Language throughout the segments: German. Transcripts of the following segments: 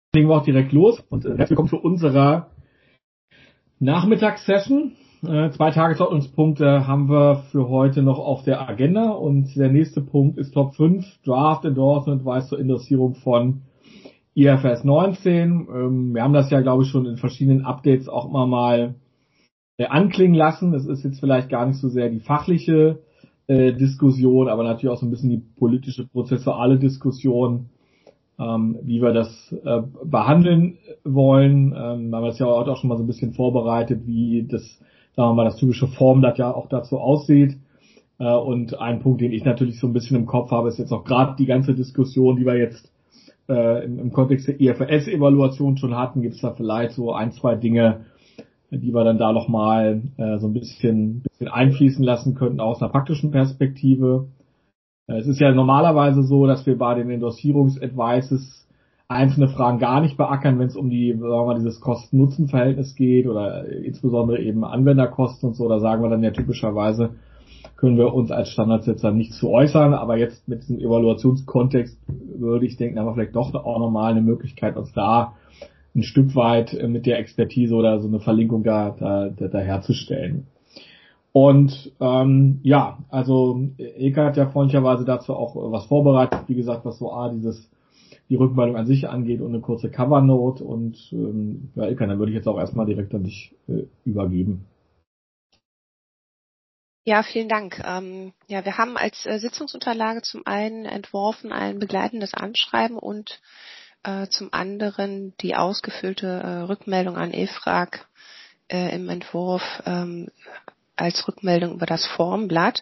Legen wir auch direkt los und herzlich willkommen zu unserer Nachmittagssession. 2 Tagesordnungspunkte haben wir für heute noch auf der Agenda und der nächste Punkt ist Top 5, Draft Endorsement Advice zur Indexierung von IFRS 19. Wir haben das ja, glaube ich, schon in verschiedenen Updates auch immer mal anklingen lassen. Es ist jetzt vielleicht gar nicht so sehr die fachliche Diskussion, aber natürlich auch so ein bisschen die politische, prozessuale Diskussion, wie wir das behandeln wollen. Haben wir das ja heute auch schon mal so ein bisschen vorbereitet, wie das, sagen wir mal, das typische Formblatt ja auch dazu aussieht. Und ein Punkt, den ich natürlich so ein bisschen im Kopf habe, ist jetzt auch gerade die ganze Diskussion, die wir jetzt im Kontext der IFRS-Evaluation schon hatten. Gibt es da vielleicht so 1, 2 Dinge, die wir dann da nochmal so ein bisschen einfließen lassen könnten aus einer praktischen Perspektive. Es ist ja normalerweise so, dass wir bei den Endorsierungs-Advices einzelne Fragen gar nicht beackern, wenn es um die, sagen wir mal, dieses Kosten-Nutzen-Verhältnis geht oder insbesondere eben Anwenderkosten und so. Da sagen wir dann ja typischerweise, können wir uns als Standardsetzer nicht zu äußern. Aber jetzt mit diesem Evaluationskontext würde ich denken, haben wir vielleicht doch auch nochmal eine Möglichkeit, uns da ein Stück weit mit der Expertise oder so eine Verlinkung da herzustellen. Und also Eka hat ja freundlicherweise dazu auch was vorbereitet, wie gesagt, was so die Rückmeldung an sich angeht und eine kurze Covernote. Und Eka, dann würde ich jetzt auch erstmal direkt an dich übergeben. Ja, vielen Dank. Wir haben als Sitzungsunterlage zum einen entworfen ein begleitendes Anschreiben und zum anderen die ausgefüllte Rückmeldung an EFRAG im Entwurf als Rückmeldung über das Formblatt.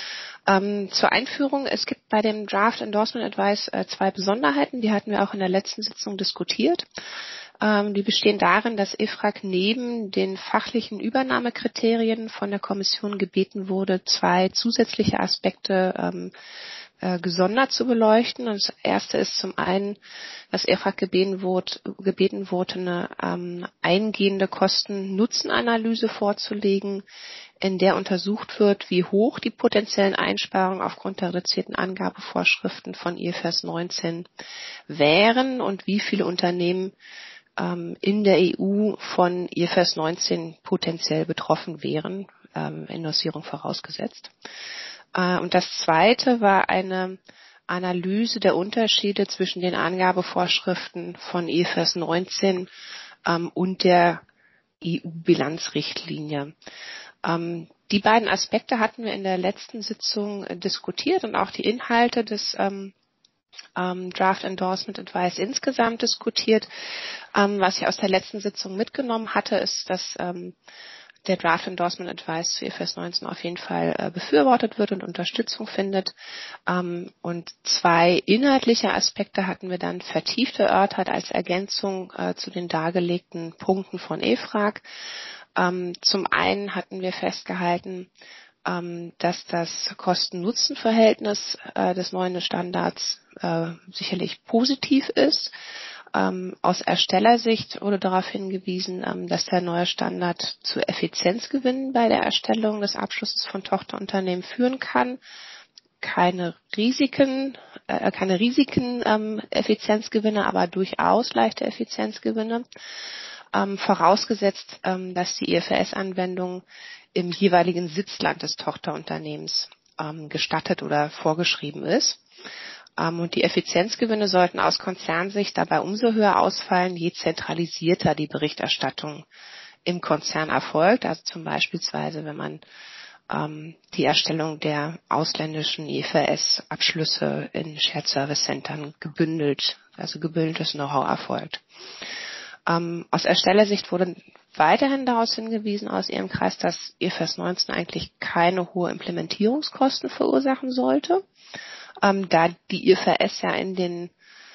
Zur Einführung, es gibt bei dem Draft Endorsement Advice 2 Besonderheiten, die hatten wir auch in der letzten Sitzung diskutiert. Die bestehen darin, dass EFRAG neben den fachlichen Übernahmekriterien von der Kommission gebeten wurde, 2 zusätzliche Aspekte gesondert zu beleuchten. Und das erste ist zum einen, dass EFRAG gebeten wurde, eine eingehende Kosten-Nutzen-Analyse vorzulegen, in der untersucht wird, wie hoch die potenziellen Einsparungen aufgrund der reduzierten Angabevorschriften von IFRS 19 wären und wie viele Unternehmen in der EU von IFRS 19 potenziell betroffen wären, Endorsierung vorausgesetzt. Und das zweite war eine Analyse der Unterschiede zwischen den Angabevorschriften von IFRS 19 und der EU-Bilanzrichtlinie. Die beiden Aspekte hatten wir in der letzten Sitzung diskutiert und auch die Inhalte des Draft Endorsement Advice insgesamt diskutiert. Was ich aus der letzten Sitzung mitgenommen hatte, ist, dass der Draft Endorsement Advice zu IFRS 19 auf jeden Fall befürwortet wird und Unterstützung findet. Und 2 inhaltliche Aspekte hatten wir dann vertieft erörtert als Ergänzung zu den dargelegten Punkten von EFRAG. Zum einen hatten wir festgehalten, dass das Kosten-Nutzen-Verhältnis des neuen Standards sicherlich positiv ist. Aus Erstellersicht wurde darauf hingewiesen, dass der neue Standard zu Effizienzgewinnen bei der Erstellung des Abschlusses von Tochterunternehmen führen kann. Keine Risiken Effizienzgewinne, aber durchaus leichte Effizienzgewinne. Vorausgesetzt, dass die IFRS-Anwendung im jeweiligen Sitzland des Tochterunternehmens gestattet oder vorgeschrieben ist. Und die Effizienzgewinne sollten aus Konzernsicht dabei umso höher ausfallen, je zentralisierter die Berichterstattung im Konzern erfolgt. Also zum Beispiel, wenn man die Erstellung der ausländischen IFRS-Abschlüsse in Shared Service Centern gebündeltes Know-how erfolgt. Aus Erstellersicht wurde weiterhin daraus hingewiesen aus Ihrem Kreis, dass IFRS 19 eigentlich keine hohe Implementierungskosten verursachen sollte, da die IFRS ja in den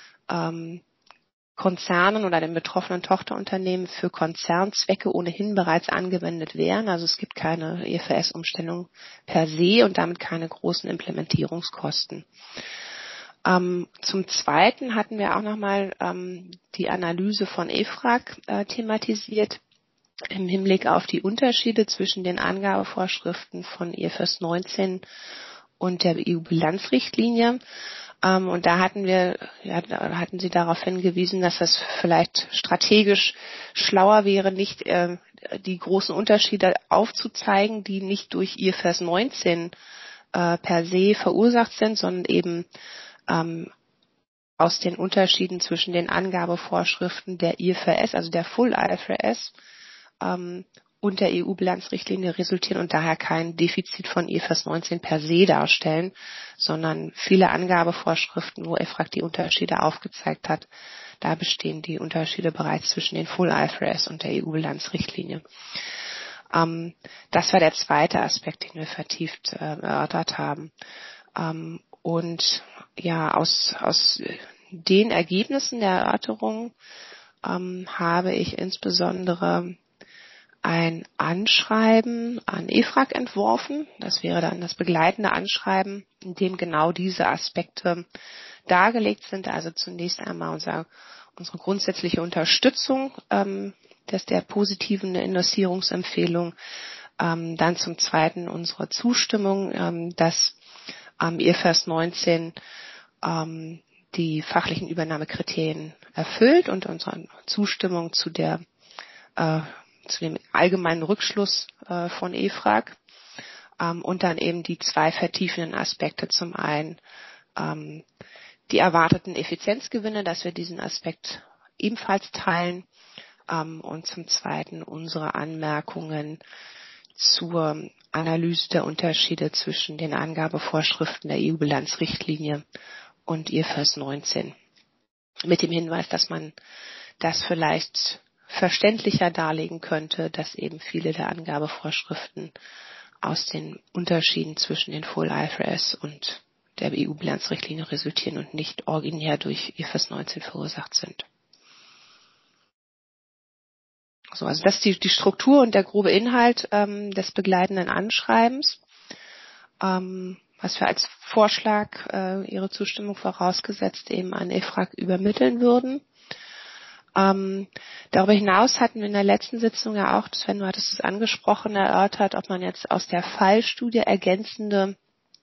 Konzernen oder den betroffenen Tochterunternehmen für Konzernzwecke ohnehin bereits angewendet wären. Also es gibt keine IFRS-Umstellung per se und damit keine großen Implementierungskosten. Zum Zweiten hatten wir auch nochmal die Analyse von EFRAG thematisiert im Hinblick auf die Unterschiede zwischen den Angabevorschriften von IFRS 19 und der EU-Bilanzrichtlinie. Und da hatten Sie darauf hingewiesen, dass es vielleicht strategisch schlauer wäre, nicht die großen Unterschiede aufzuzeigen, die nicht durch IFRS 19 per se verursacht sind, sondern eben aus den Unterschieden zwischen den Angabevorschriften der IFRS, also der Full IFRS, und der EU-Bilanzrichtlinie resultieren und daher kein Defizit von IFRS 19 per se darstellen, sondern viele Angabevorschriften, wo EFRAG die Unterschiede aufgezeigt hat, da bestehen die Unterschiede bereits zwischen den Full IFRS und der EU-Bilanzrichtlinie. Das war der zweite Aspekt, den wir vertieft erörtert haben. Und ja, aus den Ergebnissen der Erörterung habe ich insbesondere ein Anschreiben an EFRAG entworfen. Das wäre dann das begleitende Anschreiben, in dem genau diese Aspekte dargelegt sind. Also zunächst einmal unsere grundsätzliche Unterstützung der positiven Indexierungsempfehlung. Dann zum Zweiten unsere Zustimmung, dass IFRS 19 die fachlichen Übernahmekriterien erfüllt und unsere Zustimmung zu dem allgemeinen Rückschluss von EFRAG und dann eben die zwei vertiefenden Aspekte. Zum einen die erwarteten Effizienzgewinne, dass wir diesen Aspekt ebenfalls teilen und zum Zweiten unsere Anmerkungen zur Analyse der Unterschiede zwischen den Angabevorschriften der EU-Bilanzrichtlinie und IFRS 19. Mit dem Hinweis, dass man das vielleicht verständlicher darlegen könnte, dass eben viele der Angabevorschriften aus den Unterschieden zwischen den Full IFRS und der EU-Bilanzrichtlinie resultieren und nicht originär durch IFRS 19 verursacht sind. So, also das ist die Struktur und der grobe Inhalt des begleitenden Anschreibens, was wir als Vorschlag Ihre Zustimmung vorausgesetzt eben an EFRAG übermitteln würden. Darüber hinaus hatten wir in der letzten Sitzung ja auch, Sven, du hattest es angesprochen, erörtert, ob man jetzt aus der Fallstudie ergänzende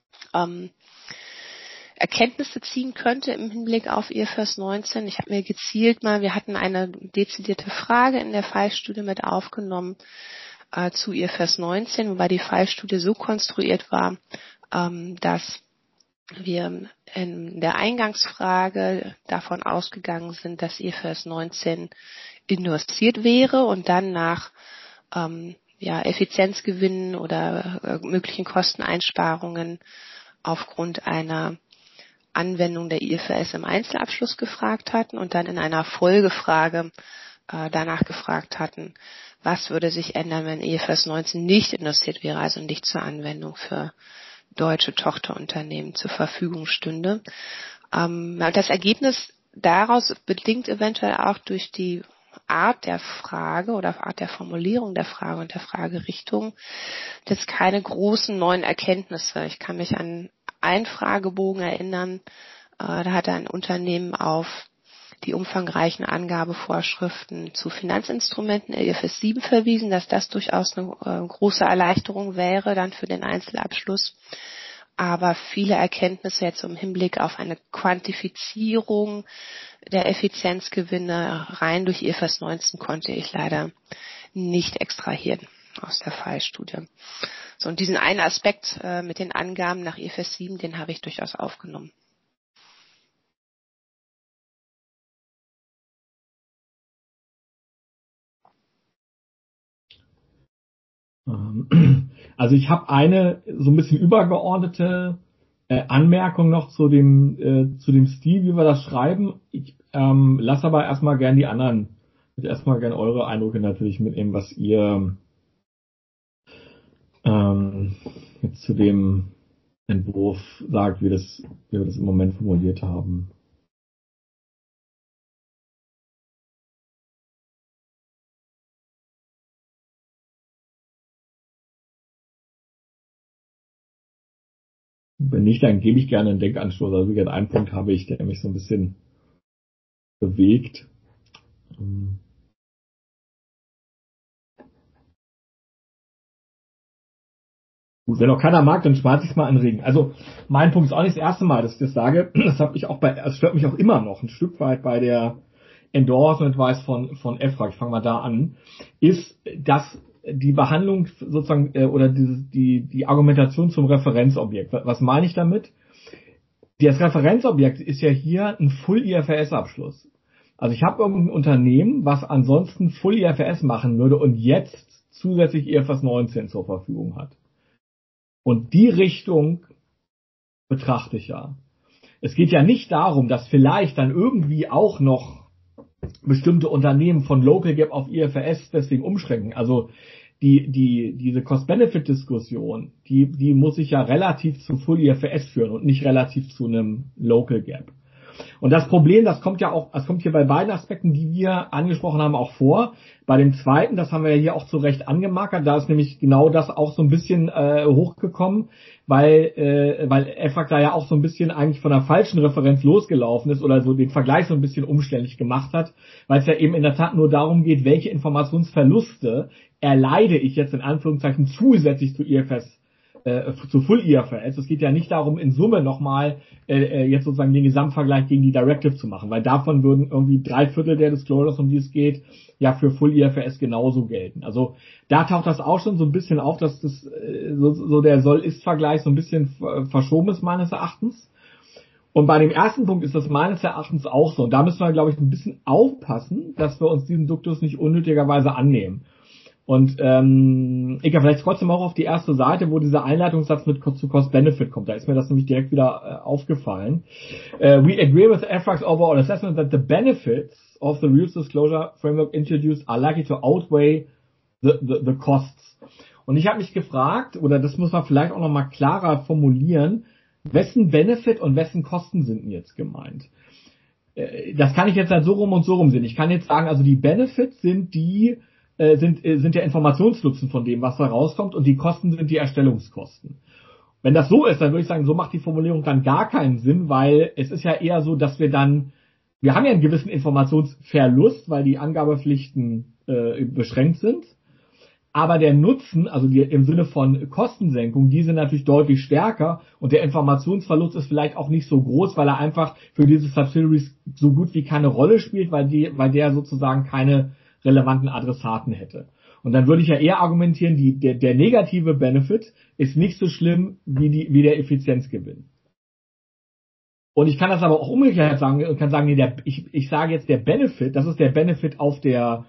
Erkenntnisse ziehen könnte im Hinblick auf IFRS 19. Ich habe mir gezielt wir hatten eine dezidierte Frage in der Fallstudie mit aufgenommen zu IFRS 19, wobei die Fallstudie so konstruiert war, dass wir in der Eingangsfrage davon ausgegangen sind, dass IFRS 19 industriert wäre und dann nach Effizienzgewinnen oder möglichen Kosteneinsparungen aufgrund einer Anwendung der IFRS im Einzelabschluss gefragt hatten und dann in einer Folgefrage danach gefragt hatten, was würde sich ändern, wenn IFRS 19 nicht industriert wäre, also nicht zur Anwendung für deutsche Tochterunternehmen zur Verfügung stünde. Das Ergebnis daraus bedingt eventuell auch durch die Art der Frage oder Art der Formulierung der Frage und der Fragerichtung jetzt keine großen neuen Erkenntnisse. Ich kann mich an einen Fragebogen erinnern, da hat ein Unternehmen auf die umfangreichen Angabevorschriften zu Finanzinstrumenten IFRS 7 verwiesen, dass das durchaus eine große Erleichterung wäre dann für den Einzelabschluss. Aber viele Erkenntnisse jetzt im Hinblick auf eine Quantifizierung der Effizienzgewinne rein durch IFRS 19 konnte ich leider nicht extrahieren aus der Fallstudie. So, und diesen einen Aspekt mit den Angaben nach IFRS 7, den habe ich durchaus aufgenommen. Also ich habe eine so ein bisschen übergeordnete Anmerkung noch zu dem Stil, wie wir das schreiben. Ich lasse aber erstmal gern die anderen, erstmal gern eure Eindrücke natürlich mitnehmen, was ihr jetzt zu dem Entwurf sagt, wie wir das im Moment formuliert haben. Wenn nicht, dann gebe ich gerne einen Denkanstoß. Also wie gesagt, einen Punkt habe ich, der mich so ein bisschen bewegt. Gut, wenn noch keiner mag, dann schmeiß ich es mal an den Ring. Also mein Punkt ist auch nicht das erste Mal, dass ich das sage. Das stört mich auch immer noch ein Stück weit bei der Endorsement Advice von EFRAG, ich fange mal da an, ist, dass die Behandlung sozusagen oder die Argumentation zum Referenzobjekt. Was meine ich damit? Das Referenzobjekt ist ja hier ein Full IFRS-Abschluss. Also ich habe irgendein Unternehmen, was ansonsten Full IFRS machen würde und jetzt zusätzlich IFRS 19 zur Verfügung hat. Und die Richtung betrachte ich ja. Es geht ja nicht darum, dass vielleicht dann irgendwie auch noch bestimmte Unternehmen von Local Gap auf IFRS deswegen umschränken. Also diese Cost-Benefit-Diskussion, die muss sich ja relativ zu Full IFRS führen und nicht relativ zu einem Local Gap. Und das Problem, das kommt hier bei beiden Aspekten, die wir angesprochen haben, auch vor. Bei dem zweiten, das haben wir ja hier auch zu Recht angemarkert, da ist nämlich genau das auch so ein bisschen hochgekommen, weil EFRAG da ja auch so ein bisschen eigentlich von der falschen Referenz losgelaufen ist oder so den Vergleich so ein bisschen umständlich gemacht hat, weil es ja eben in der Tat nur darum geht, welche Informationsverluste erleide ich jetzt in Anführungszeichen zusätzlich zu IFRS zu Full IFRS. Es geht ja nicht darum, in Summe nochmal jetzt sozusagen den Gesamtvergleich gegen die Directive zu machen, weil davon würden irgendwie 3/4 der Disclosures, um die es geht, ja für Full IFRS genauso gelten. Also da taucht das auch schon so ein bisschen auf, dass das so der Soll-Ist-Vergleich so ein bisschen verschoben ist meines Erachtens. Und bei dem ersten Punkt ist das meines Erachtens auch so. Und da müssen wir, glaube ich, ein bisschen aufpassen, dass wir uns diesen Duktus nicht unnötigerweise annehmen. Und Ika, vielleicht trotzdem auch auf die erste Seite, wo dieser Einleitungssatz mit zu Cost-Benefit kommt. Da ist mir das nämlich direkt wieder aufgefallen. We agree with EFRAG's overall assessment that the benefits of the Rules Disclosure Framework introduced are likely to outweigh the costs. Und ich habe mich gefragt, oder das muss man vielleicht auch nochmal klarer formulieren, wessen Benefit und wessen Kosten sind denn jetzt gemeint? Das kann ich jetzt halt so rum und so rum sehen. Ich kann jetzt sagen, also die Benefits sind sind der Informationsnutzen von dem, was da rauskommt, und die Kosten sind die Erstellungskosten. Wenn das so ist, dann würde ich sagen, so macht die Formulierung dann gar keinen Sinn, weil es ist ja eher so, dass wir haben ja einen gewissen Informationsverlust, weil die Angabepflichten beschränkt sind. Aber der Nutzen, also im Sinne von Kostensenkung, die sind natürlich deutlich stärker und der Informationsverlust ist vielleicht auch nicht so groß, weil er einfach für diese Subsidiaries so gut wie keine Rolle spielt, weil der sozusagen keine relevanten Adressaten hätte. Und dann würde ich ja eher argumentieren, der negative Benefit ist nicht so schlimm wie der Effizienzgewinn. Und ich kann das aber auch umgekehrt sagen und kann sagen, nee, ich sage jetzt der Benefit, das ist der Benefit auf der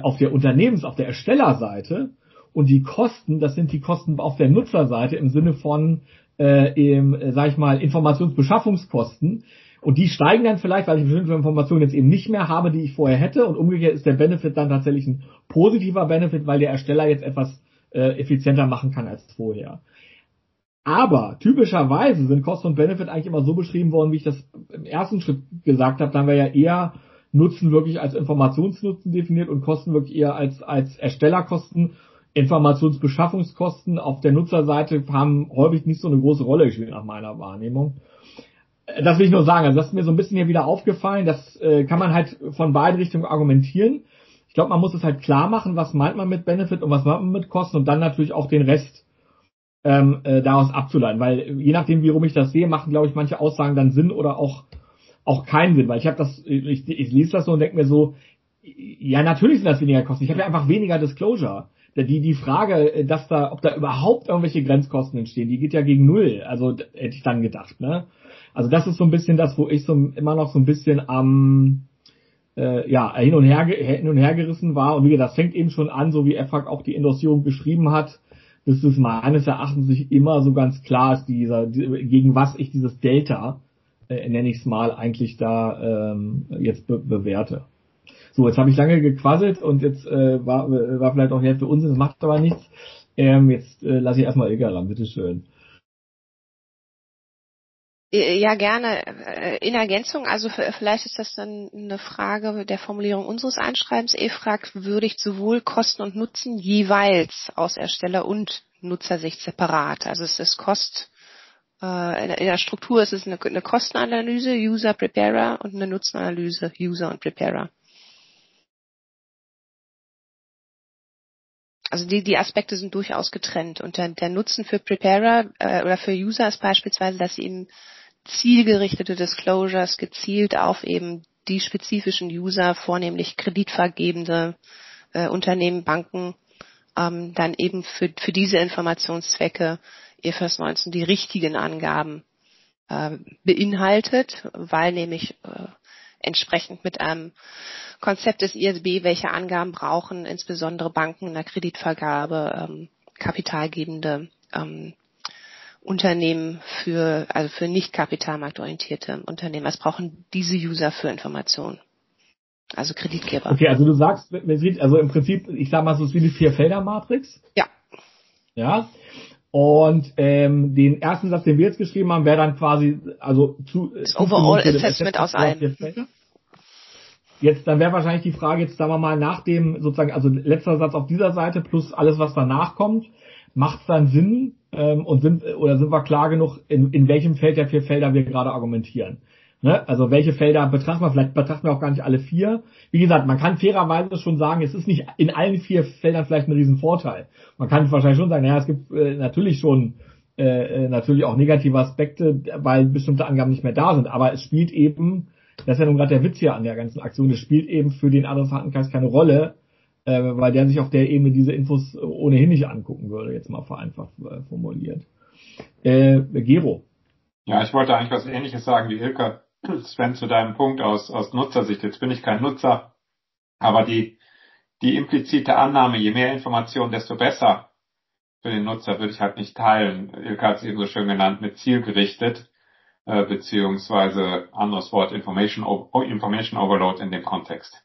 Erstellerseite, und die Kosten, das sind die Kosten auf der Nutzerseite im Sinne von, sag ich mal, Informationsbeschaffungskosten. Und die steigen dann vielleicht, weil ich bestimmte Informationen jetzt eben nicht mehr habe, die ich vorher hätte. Und umgekehrt ist der Benefit dann tatsächlich ein positiver Benefit, weil der Ersteller jetzt etwas effizienter machen kann als vorher. Aber typischerweise sind Kosten und Benefit eigentlich immer so beschrieben worden, wie ich das im ersten Schritt gesagt habe. Da haben wir ja eher Nutzen wirklich als Informationsnutzen definiert und Kosten wirklich eher als Erstellerkosten. Informationsbeschaffungskosten auf der Nutzerseite haben häufig nicht so eine große Rolle gespielt nach meiner Wahrnehmung. Das will ich nur sagen. Also das ist mir so ein bisschen hier wieder aufgefallen. Das kann man halt von beiden Richtungen argumentieren. Ich glaube, man muss es halt klar machen, was meint man mit Benefit und was meint man mit Kosten, und dann natürlich auch den Rest daraus abzuleiten, weil je nachdem, wie rum ich das sehe, machen, glaube ich, manche Aussagen dann Sinn oder auch keinen Sinn, weil ich lese das so und denke mir so, ja, natürlich sind das weniger Kosten. Ich habe ja einfach weniger Disclosure. Die Frage, ob da überhaupt irgendwelche Grenzkosten entstehen, die geht ja gegen null. Also hätte ich dann gedacht, ne? Also das ist so ein bisschen das, wo ich so immer noch so ein bisschen am hin und her gerissen war. Und wie gesagt, das fängt eben schon an, so wie EFRAG auch die Endossierung geschrieben hat, dass es meines Erachtens nicht immer so ganz klar ist, gegen was ich dieses Delta, nenne ich es mal, eigentlich da jetzt bewerte. So, jetzt habe ich lange gequasselt und jetzt war vielleicht auch Hälfte Unsinn, das macht aber nichts. Jetzt lasse ich erstmal Ilka ran, bitteschön. Ja, gerne. In Ergänzung, also vielleicht ist das dann eine Frage der Formulierung unseres Einschreibens. EFRAG würdigt sowohl Kosten und Nutzen jeweils aus Ersteller- und Nutzersicht separat. Also es ist in der Struktur ist es eine Kostenanalyse, User Preparer, und eine Nutzenanalyse, User und Preparer. Also die Aspekte sind durchaus getrennt. Und der Nutzen für Preparer oder für User ist beispielsweise, dass sie eben zielgerichtete Disclosures gezielt auf eben die spezifischen User, vornehmlich kreditvergebende Unternehmen, Banken, dann eben für diese Informationszwecke IFRS 19 die richtigen Angaben beinhaltet, weil nämlich entsprechend mit einem Konzept des ISB, welche Angaben brauchen, insbesondere Banken in der Kreditvergabe, kapitalgebende Unternehmen für nicht kapitalmarktorientierte Unternehmen. Was brauchen diese User für Informationen? Also Kreditgeber. Okay, also du sagst, also im Prinzip, ich sag mal, so ist wie die Vier-Felder-Matrix. Ja. Ja. Und den ersten Satz, den wir jetzt geschrieben haben, wäre dann quasi, also das Overall Assessment aus allem. Jetzt, dann wäre wahrscheinlich die Frage, jetzt sagen wir mal, nach dem sozusagen, also letzter Satz auf dieser Seite plus alles, was danach kommt, macht es dann Sinn und sind wir klar genug, in welchem Feld der 4 Felder wir gerade argumentieren? Ne? Also welche Felder betrachten wir? Vielleicht betrachten wir auch gar nicht alle 4. Wie gesagt, man kann fairerweise schon sagen, es ist nicht in allen 4 Feldern vielleicht ein Riesenvorteil. Man kann wahrscheinlich schon sagen, naja, es gibt natürlich schon natürlich auch negative Aspekte, weil bestimmte Angaben nicht mehr da sind. Aber es spielt eben, das ist ja nun gerade der Witz hier an der ganzen Aktion, es spielt eben für den Adressatenkreis keine Rolle, weil der sich auf der Ebene diese Infos ohnehin nicht angucken würde, jetzt mal vereinfacht formuliert. Gero. Ja, ich wollte eigentlich was Ähnliches sagen wie Ilka. Sven, zu deinem Punkt aus Nutzersicht. Jetzt bin ich kein Nutzer, aber die implizite Annahme, je mehr Information, desto besser für den Nutzer, würde ich halt nicht teilen. Ilka hat es eben so schön genannt, mit zielgerichtet, beziehungsweise anderes Wort, Information Overload in dem Kontext.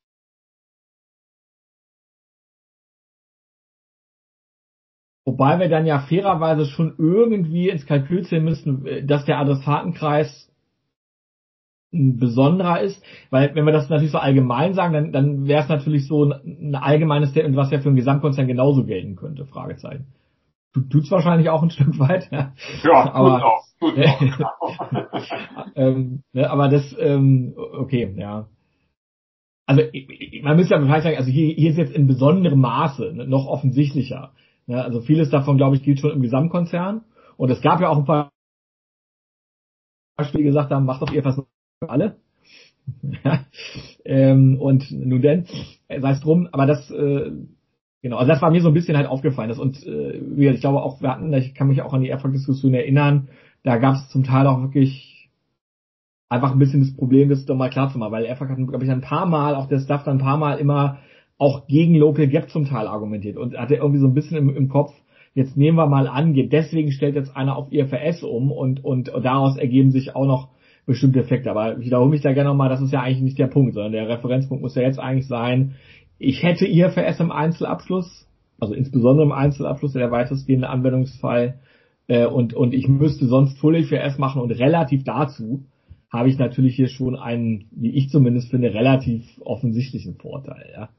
Wobei wir dann ja fairerweise schon irgendwie ins Kalkül ziehen müssen, dass der Adressatenkreis ein besonderer ist, weil wenn wir das natürlich so allgemein sagen, dann wäre es natürlich so ein allgemeines Statement, was ja für einen Gesamtkonzern genauso gelten könnte, Fragezeichen. Tut's wahrscheinlich auch ein Stück weit. Ja, aber tut's auch. aber das, okay, ja. Also man müsste ja vielleicht sagen, also hier ist jetzt in besonderem Maße noch offensichtlicher. Ja, also vieles davon, glaube ich, gilt schon im Gesamtkonzern. Und es gab ja auch ein paar Beispiele, die gesagt haben, macht doch ihr fast für alle. Ja, und nun denn, sei es drum, aber das, genau, also das war mir so ein bisschen halt aufgefallen. Ich glaube auch, ich kann mich auch an die Airfrag-Diskussion erinnern, da gab es zum Teil auch wirklich einfach ein bisschen das Problem, das doch mal klar zu machen, weil Airfrag hat, glaube ich, ein paar Mal, auch der Staff dann ein paar Mal immer auch gegen Local Gap zum Teil argumentiert und hatte irgendwie so ein bisschen im Kopf, jetzt nehmen wir mal an, deswegen stellt jetzt einer auf IFRS um und daraus ergeben sich auch noch bestimmte Effekte. Aber ich wiederhole mich da gerne nochmal, das ist ja eigentlich nicht der Punkt, sondern der Referenzpunkt muss ja jetzt eigentlich sein, ich hätte IFRS im Einzelabschluss, also insbesondere im Einzelabschluss der weitestgehende Anwendungsfall, und ich müsste sonst Full IFRS machen und relativ dazu habe ich natürlich hier schon einen, wie ich zumindest finde, relativ offensichtlichen Vorteil, ja.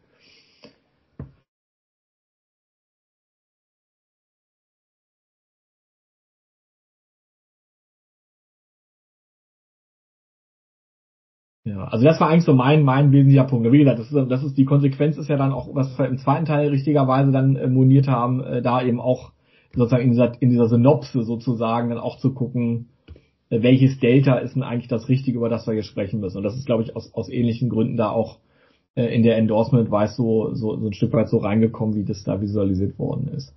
Ja, also das war eigentlich so mein wesentlicher Punkt. Wie gesagt, das ist die Konsequenz ist ja dann auch, was wir im zweiten Teil richtigerweise dann moniert haben, da eben auch sozusagen in dieser Synopse sozusagen dann auch zu gucken, welches Delta ist denn eigentlich das Richtige, über das wir hier sprechen müssen. Und das ist, glaube ich, aus ähnlichen Gründen da auch in der Endorsement Advice so ein Stück weit so reingekommen, wie das da visualisiert worden ist.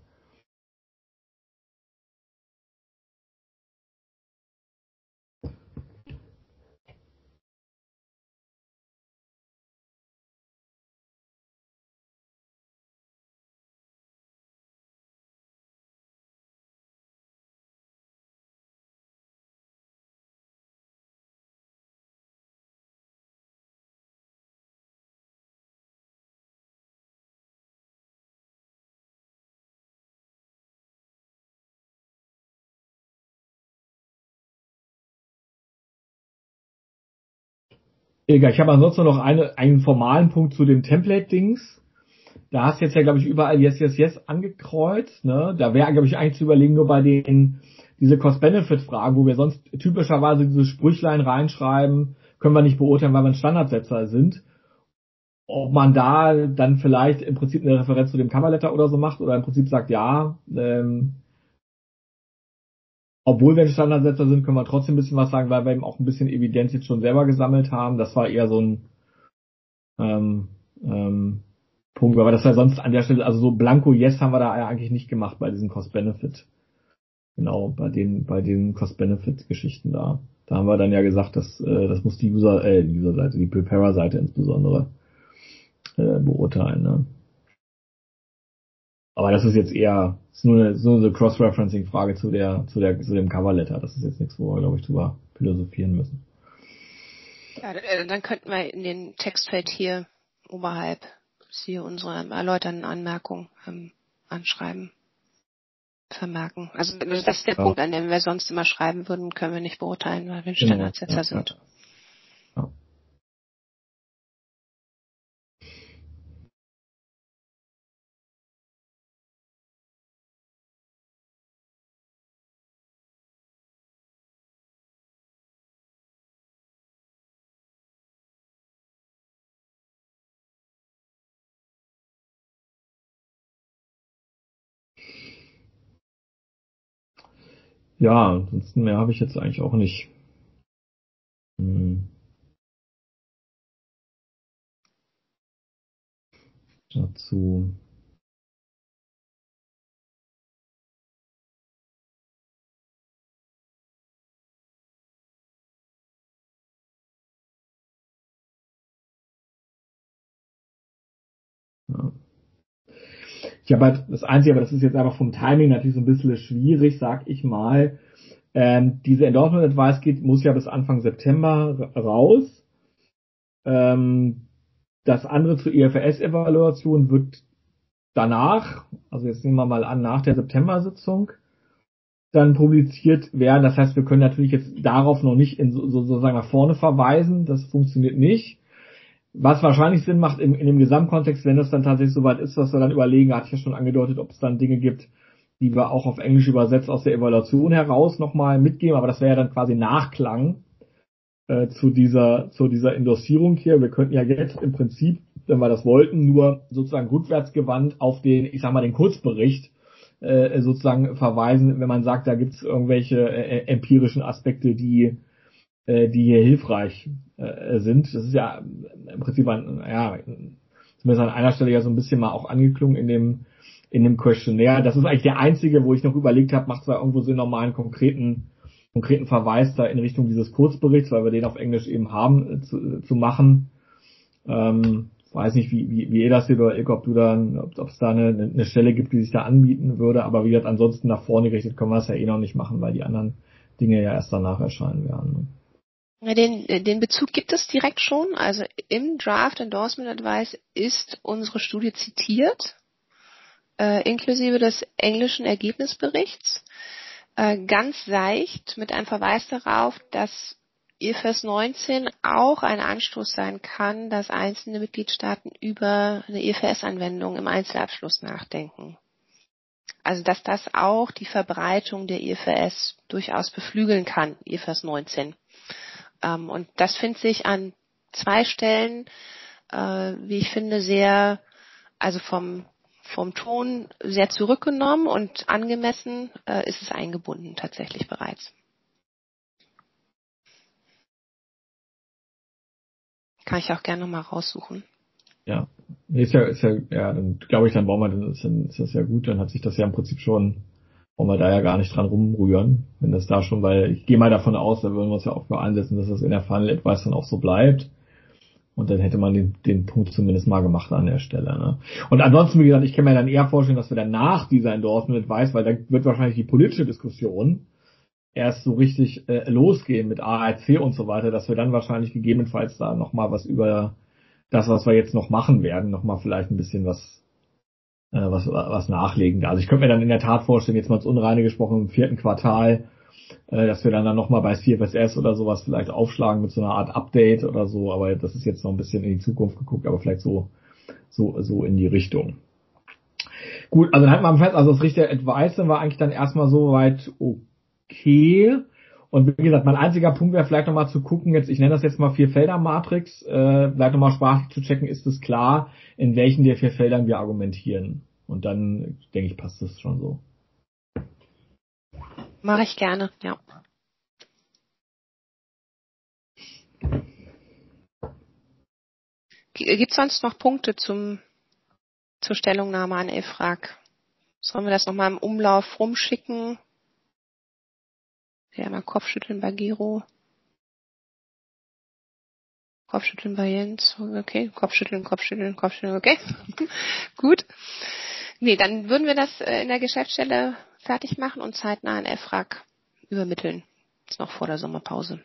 Ich habe ansonsten noch einen formalen Punkt zu dem Template-Dings. Da hast du jetzt ja, glaube ich, überall Yes angekreuzt. Ne? Da wäre, glaube ich, eigentlich zu überlegen, nur bei diese Cost-Benefit-Fragen, wo wir sonst typischerweise diese Sprüchlein reinschreiben, können wir nicht beurteilen, weil wir ein Standardsetzer sind. ob man da dann vielleicht im Prinzip eine Referenz zu dem Coverletter oder so macht oder im Prinzip sagt, ja, obwohl wir ein Standardsetzer sind, können wir trotzdem ein bisschen was sagen, weil wir eben auch ein bisschen Evidenz jetzt schon selber gesammelt haben. Das war eher so ein Punkt, aber das war sonst an der Stelle, also so Blanco Yes haben wir da eigentlich nicht gemacht bei diesen Cost-Benefit. Genau, bei den Cost-Benefit-Geschichten da. Da haben wir dann ja gesagt, dass das muss die User-Seite, die Preparer-Seite insbesondere beurteilen. Ne? Aber das ist jetzt eher ist nur eine Cross-Referencing-Frage zu dem Cover-Letter. Das ist jetzt nichts, wo wir, glaube ich, drüber philosophieren müssen. Ja, dann könnten wir in den Textfeld hier oberhalb hier unsere erläuternden Anmerkungen anschreiben, vermerken. Also das ist der Punkt, an dem wir sonst immer schreiben würden, können wir nicht beurteilen, weil wir Standardsetzer sind. Ja. Ja, ansonsten mehr habe ich jetzt eigentlich auch nicht. Dazu. Ja. Ich habe halt das Einzige, aber das ist jetzt einfach vom Timing natürlich so ein bisschen schwierig, sag ich mal. Diese Endorsement Advice muss ja bis Anfang September raus. Das andere zur IFRS-Evaluation wird danach, also jetzt nehmen wir mal an, nach der September-Sitzung, dann publiziert werden. Das heißt, wir können natürlich jetzt darauf noch nicht sozusagen nach vorne verweisen. Das funktioniert nicht. Was wahrscheinlich Sinn macht in dem Gesamtkontext, wenn es dann tatsächlich soweit ist, dass wir dann überlegen, hatte ich ja schon angedeutet, ob es dann Dinge gibt, die wir auch auf Englisch übersetzt aus der Evaluation heraus nochmal mitgeben, aber das wäre ja dann quasi Nachklang zu dieser Endossierung hier. Wir könnten ja jetzt im Prinzip, wenn wir das wollten, nur sozusagen rückwärtsgewandt auf den, ich sag mal, den Kurzbericht sozusagen verweisen, wenn man sagt, da gibt es irgendwelche empirischen Aspekte, die hier hilfreich sind. Das ist ja im Prinzip zumindest an einer Stelle ja so ein bisschen mal auch angeklungen in dem Questionnaire. Das ist eigentlich der einzige, wo ich noch überlegt habe, macht zwar irgendwo Sinn, nochmal einen konkreten Verweis da in Richtung dieses Kurzberichts, weil wir den auf Englisch eben haben, zu machen. Weiß nicht, wie ihr das seht, oder ob es da eine Stelle gibt, die sich da anbieten würde, aber wie gesagt, ansonsten nach vorne gerichtet können wir es ja eh noch nicht machen, weil die anderen Dinge ja erst danach erscheinen werden. Ja, den Bezug gibt es direkt schon. Also im Draft Endorsement Advice ist unsere Studie zitiert, inklusive des englischen Ergebnisberichts, ganz seicht mit einem Verweis darauf, dass IFRS 19 auch ein Anstoß sein kann, dass einzelne Mitgliedstaaten über eine IFRS-Anwendung im Einzelabschluss nachdenken. Also dass das auch die Verbreitung der IFRS durchaus beflügeln kann, IFRS 19. Und das findet sich an 2 Stellen, wie ich finde, sehr, also vom Ton sehr zurückgenommen und angemessen ist es eingebunden tatsächlich bereits. Kann ich auch gerne nochmal raussuchen. Ja, dann glaube ich, dann brauchen wir, dann ist das ja gut, dann hat sich das ja im Prinzip schon, brauchen wir da ja gar nicht dran rumrühren, wenn das da schon, weil ich gehe mal davon aus, da würden wir uns ja auch für einsetzen, dass das in der Funnel Advice dann auch so bleibt. Und dann hätte man den Punkt zumindest mal gemacht an der Stelle. Ne? Und ansonsten, wie gesagt, ich kann mir dann eher vorstellen, dass wir dann nach dieser Endorsement Advice, weil da wird wahrscheinlich die politische Diskussion erst so richtig losgehen mit ARC und so weiter, dass wir dann wahrscheinlich gegebenenfalls da nochmal was über das, was wir jetzt noch machen werden, nochmal vielleicht ein bisschen was nachlegen. Also ich könnte mir dann in der Tat vorstellen, jetzt mal ins Unreine gesprochen, im 4. Quartal, dass wir dann nochmal bei CFSS oder sowas vielleicht aufschlagen mit so einer Art Update oder so, aber das ist jetzt noch ein bisschen in die Zukunft geguckt, aber vielleicht so in die Richtung. Gut, also dann halten wir fest, also das richtige Advice war eigentlich dann erstmal soweit okay. Und wie gesagt, mein einziger Punkt wäre vielleicht nochmal zu gucken, ich nenne das jetzt mal 4-Felder-Matrix, vielleicht nochmal sprachlich zu checken, ist es klar, in welchen der 4 Feldern wir argumentieren. Und dann, denke ich, passt das schon so. Mache ich gerne, ja. Gibt es sonst noch Punkte zur Stellungnahme an EFRAG? Sollen wir das nochmal im Umlauf rumschicken? Ja, mal Kopfschütteln bei Giro. Kopfschütteln bei Jens. Okay, Kopfschütteln, okay. Gut. Nee, dann würden wir das in der Geschäftsstelle fertig machen und zeitnah an EFRAG übermitteln. Ist noch vor der Sommerpause.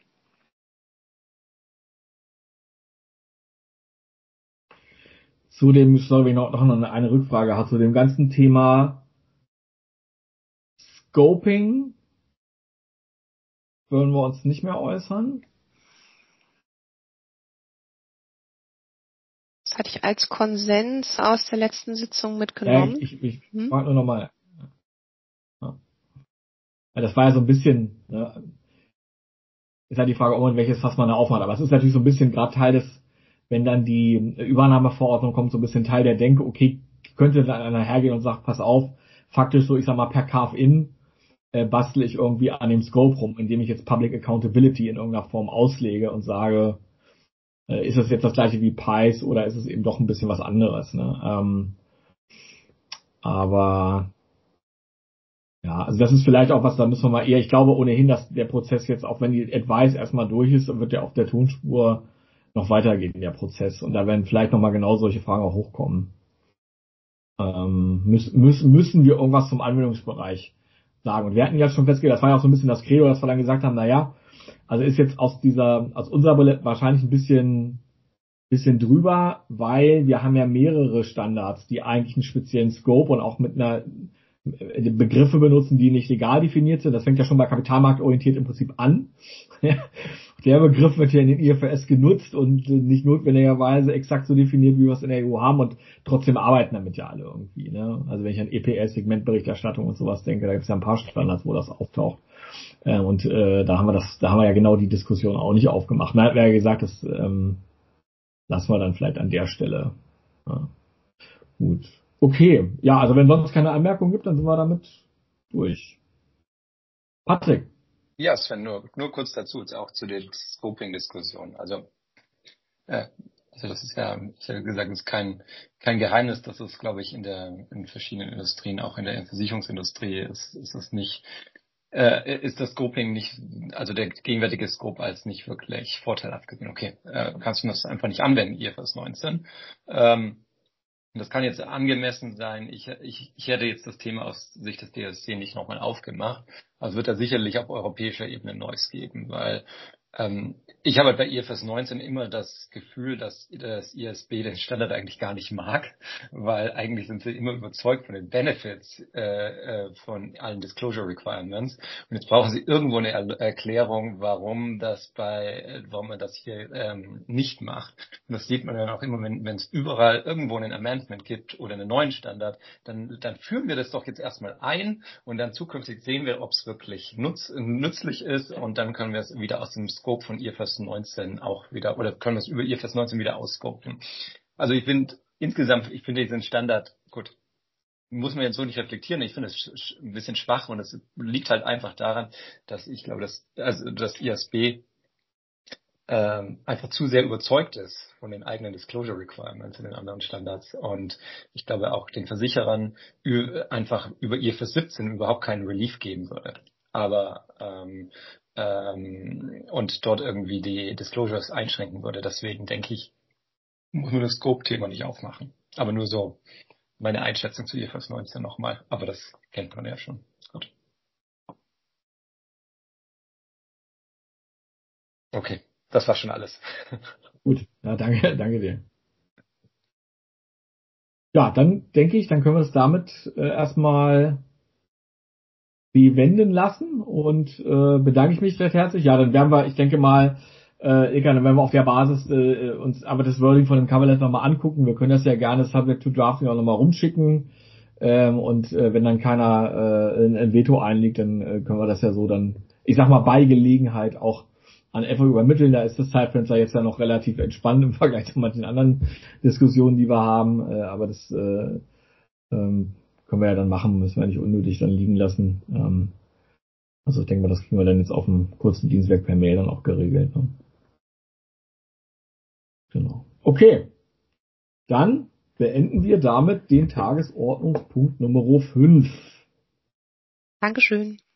Zu dem, sorry, noch eine Rückfrage hat zu dem ganzen Thema Scoping würden wir uns nicht mehr äußern. Das hatte ich als Konsens aus der letzten Sitzung mitgenommen. Ich frage nur nochmal. Ja. Das war ja so ein bisschen, ne, ist halt die Frage, ob man welches Fass man da aufmacht. Aber es ist natürlich so ein bisschen gerade Teil des, wenn dann die Übernahmeverordnung kommt, so ein bisschen Teil der Denke, okay, könnte dann einer hergehen und sagt, pass auf, faktisch so, ich sag mal, per Carve-In bastel ich irgendwie an dem Scope rum, indem ich jetzt Public Accountability in irgendeiner Form auslege und sage, ist es jetzt das gleiche wie PIEs oder ist es eben doch ein bisschen was anderes, ne? Aber ja, also das ist vielleicht auch was, da müssen wir mal eher, ich glaube ohnehin, dass der Prozess jetzt, auch wenn die Advice erstmal durch ist, wird ja auf der Tonspur noch weitergehen, der Prozess. Und da werden vielleicht nochmal genau solche Fragen auch hochkommen. Müssen wir irgendwas zum Anwendungsbereich sagen? Und wir hatten ja schon festgestellt, das war ja auch so ein bisschen das Credo, dass wir dann gesagt haben, naja, also ist jetzt aus unserer Brille wahrscheinlich ein bisschen drüber, weil wir haben ja mehrere Standards, die eigentlich einen speziellen Scope und auch mit einer Begriffe benutzen, die nicht legal definiert sind. Das fängt ja schon bei kapitalmarktorientiert im Prinzip an. Der Begriff wird ja in den IFRS genutzt und nicht notwendigerweise exakt so definiert, wie wir es in der EU haben, und trotzdem arbeiten damit ja alle irgendwie. Ne? Also wenn ich an EPS, Segmentberichterstattung und sowas denke, da gibt es ja ein paar Standards, wo das auftaucht. Da haben wir ja genau die Diskussion auch nicht aufgemacht. Man hat ja gesagt, das lassen wir dann vielleicht an der Stelle. Ja. Gut. Okay. Ja, also wenn sonst keine Anmerkungen gibt, dann sind wir damit durch. Patrick. Ja, Sven, nur kurz dazu, auch zu der Scoping-Diskussion. Also das ist ja, ich habe gesagt, es ist kein Geheimnis, dass es, glaube ich, in verschiedenen Industrien, auch in der Versicherungsindustrie, ist das Scoping nicht, also der gegenwärtige Scope als nicht wirklich vorteilhaft gesehen. Okay, kannst du das einfach nicht anwenden, IFRS 19. Das kann jetzt angemessen sein. Ich hätte jetzt das Thema aus Sicht des DSC nicht nochmal aufgemacht. Also wird da sicherlich auf europäischer Ebene Neues geben, weil ich habe bei IFRS 19 immer das Gefühl, dass das IASB den Standard eigentlich gar nicht mag, weil eigentlich sind sie immer überzeugt von den Benefits von allen Disclosure Requirements. Und jetzt brauchen sie irgendwo eine Erklärung, warum man das hier nicht macht. Und das sieht man dann auch immer, wenn es überall irgendwo ein Amendment gibt oder einen neuen Standard, dann führen wir das doch jetzt erstmal ein und dann zukünftig sehen wir, ob es wirklich nützlich ist, und dann können wir es wieder aus dem Scope von IFRS 19 auch wieder, oder können wir es über IFRS 19 wieder ausscopen. Also ich finde diesen Standard, gut, muss man jetzt so nicht reflektieren. Ich finde es ein bisschen schwach, und es liegt halt einfach daran, dass ich glaube, dass das IASB einfach zu sehr überzeugt ist von den eigenen Disclosure Requirements in den anderen Standards, und ich glaube auch den Versicherern einfach über IFRS 17 überhaupt keinen Relief geben würde. Aber und dort irgendwie die Disclosures einschränken würde. Deswegen denke ich, muss man das Scope-Thema nicht aufmachen. Aber nur so meine Einschätzung zu IFRS 19 nochmal. Aber das kennt man ja schon. Gut. Okay, das war schon alles. Gut, ja, danke dir. Ja, dann denke ich, dann können wir es damit erstmal bewenden lassen, und bedanke ich mich recht herzlich. Ja, dann werden wir, ich denke mal, Ilka, dann werden wir auf der Basis uns aber das Wording von dem Coverlet nochmal angucken. Wir können das ja gerne Subject to Drafting auch nochmal rumschicken. Und wenn dann keiner ein Veto einlegt, dann können wir das ja so dann ich sag mal, bei Gelegenheit auch an einfach übermitteln. Da ist das Zeitfenster jetzt ja noch relativ entspannt im Vergleich zu manchen anderen Diskussionen, die wir haben. Aber das können wir ja dann machen, müssen wir nicht unnötig dann liegen lassen. Also ich denke mal, das kriegen wir dann jetzt auf dem kurzen Dienstweg per Mail dann auch geregelt. Ne? Genau. Okay. Dann beenden wir damit den Tagesordnungspunkt Nummer 5. Dankeschön.